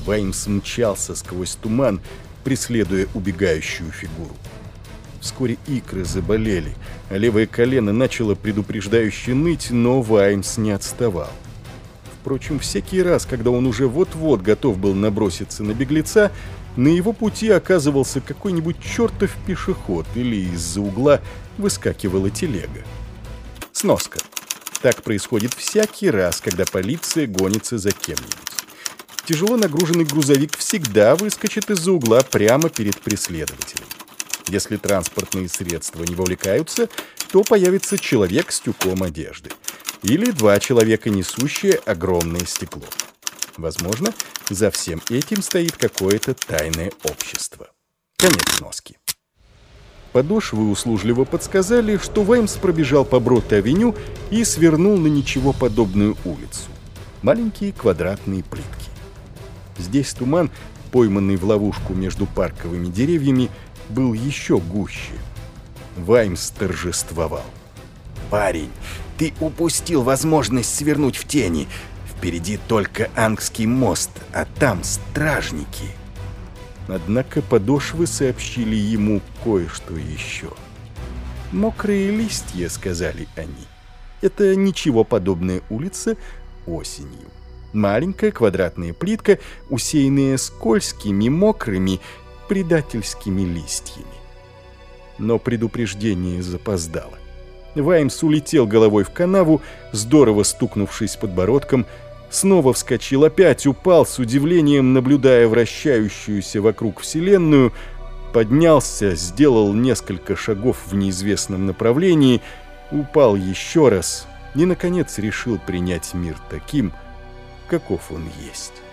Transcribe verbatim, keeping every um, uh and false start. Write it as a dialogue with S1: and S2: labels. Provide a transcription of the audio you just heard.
S1: Ваймс мчался сквозь туман, преследуя убегающую фигуру. Вскоре икры заболели, а левое колено начало предупреждающе ныть, но Ваймс не отставал. Впрочем, всякий раз, когда он уже вот-вот готов был наброситься на беглеца, на его пути оказывался какой-нибудь чертов пешеход или из-за угла выскакивала телега. Сноска. Так происходит всякий раз, когда полиция гонится за кем-нибудь. Тяжело нагруженный грузовик всегда выскочит из-за угла прямо перед преследователем. Если транспортные средства не вовлекаются, то появится человек с тюком одежды. Или два человека, несущие огромное стекло. Возможно, за всем этим стоит какое-то тайное общество. Конец сноски. Подошвы услужливо подсказали, что Ваймс пробежал по Брод-авеню и свернул на ничего подобную улицу. Маленькие квадратные плитки. Здесь туман, пойманный в ловушку между парковыми деревьями, был еще гуще. Ваймс торжествовал. «Парень, ты упустил возможность свернуть в тени. Впереди только Ангский мост, а там стражники». Однако подошвы сообщили ему кое-что еще. «Мокрые листья», — сказали они. «Это ничего подобная улица осенью. Маленькая квадратная плитка, усеянная скользкими, мокрыми, предательскими листьями». Но предупреждение запоздало. Ваймс улетел головой в канаву, здорово стукнувшись подбородком, снова вскочил, опять упал, с удивлением наблюдая вращающуюся вокруг вселенную, поднялся, сделал несколько шагов в неизвестном направлении, упал еще раз и, наконец, решил принять мир таким, каков он есть.